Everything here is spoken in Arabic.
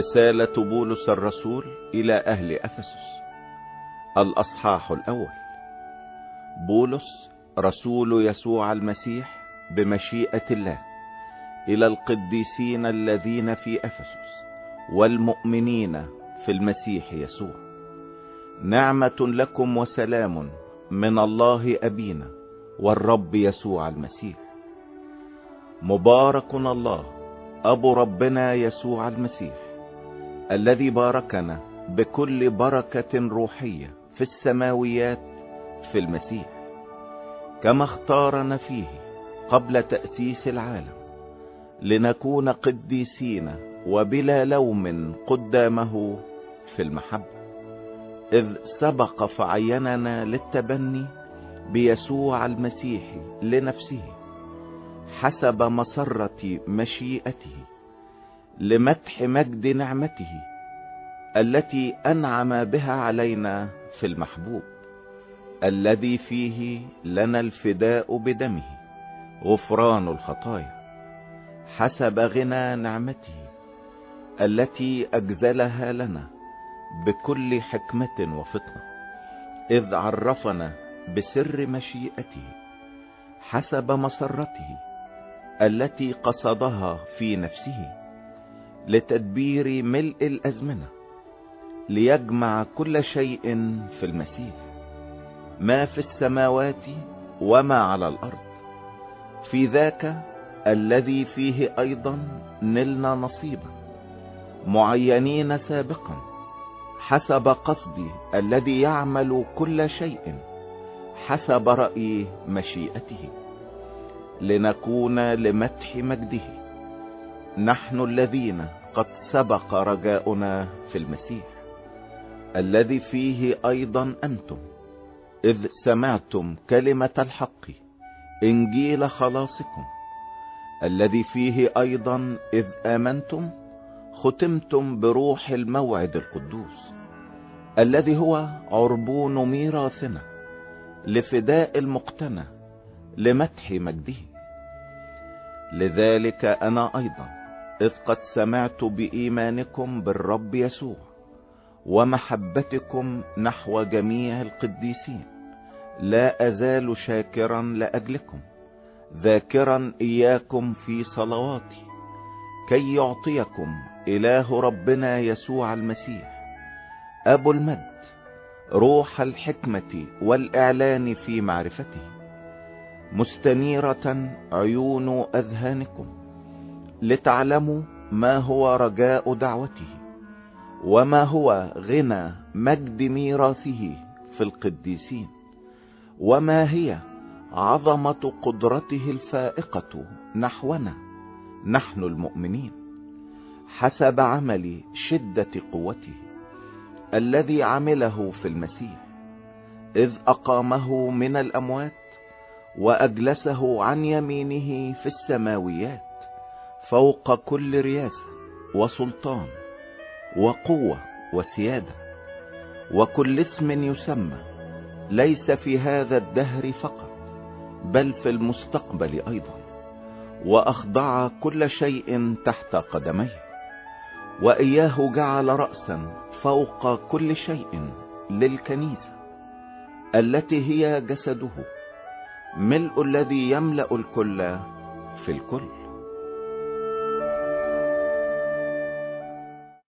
رسالة بولس الرسول إلى أهل أفسس، الأصحاح الأول. بولس رسول يسوع المسيح بمشيئة الله إلى القديسين الذين في أفسس والمؤمنين في المسيح يسوع، نعمة لكم وسلام من الله أبينا والرب يسوع المسيح. مبارك الله أبو ربنا يسوع المسيح، الذي باركنا بكل بركة روحية في السماويات في المسيح، كما اختارنا فيه قبل تأسيس العالم لنكون قديسين وبلا لوم قدامه في المحبة، إذ سبق فعيننا للتبني بيسوع المسيح لنفسه حسب مسرة مشيئته، لمدح مجد نعمته التي أنعم بها علينا في المحبوب، الذي فيه لنا الفداء بدمه غفران الخطايا، حسب غنى نعمته التي أجزلها لنا بكل حكمة وفطنة، إذ عرفنا بسر مشيئته حسب مسرته التي قصدها في نفسه لتدبير ملء الأزمنة، ليجمع كل شيء في المسيح، ما في السماوات وما على الأرض، في ذاك الذي فيه أيضا نلنا نصيبا، معينين سابقا حسب قصدي الذي يعمل كل شيء حسب رأي مشيئته، لنكون لمدح مجده، نحن الذين قد سبق رجاؤنا في المسيح، الذي فيه أيضا أنتم إذ سمعتم كلمة الحق إنجيل خلاصكم، الذي فيه أيضا إذ آمنتم ختمتم بروح الموعد القدوس، الذي هو عربون ميراثنا لفداء المقتنى لمدح مجده. لذلك أنا أيضا إذ قد سمعت بإيمانكم بالرب يسوع ومحبتكم نحو جميع القديسين، لا أزال شاكرا لأجلكم، ذاكرا إياكم في صلواتي، كي يعطيكم إله ربنا يسوع المسيح أبو المجد روح الحكمة والإعلان في معرفته، مستنيرة عيون أذهانكم، لتعلموا ما هو رجاء دعوته وما هو غنى مجد ميراثه في القديسين، وما هي عظمة قدرته الفائقة نحونا نحن المؤمنين، حسب عمل شدة قوته الذي عمله في المسيح، إذ أقامه من الأموات وأجلسه عن يمينه في السماويات، فوق كل رياسة وسلطان وقوة وسيادة وكل اسم يسمى، ليس في هذا الدهر فقط بل في المستقبل أيضا، وأخضع كل شيء تحت قدميه، وإياه جعل رأسا فوق كل شيء للكنيسة، التي هي جسده، ملء الذي يملأ الكل في الكل.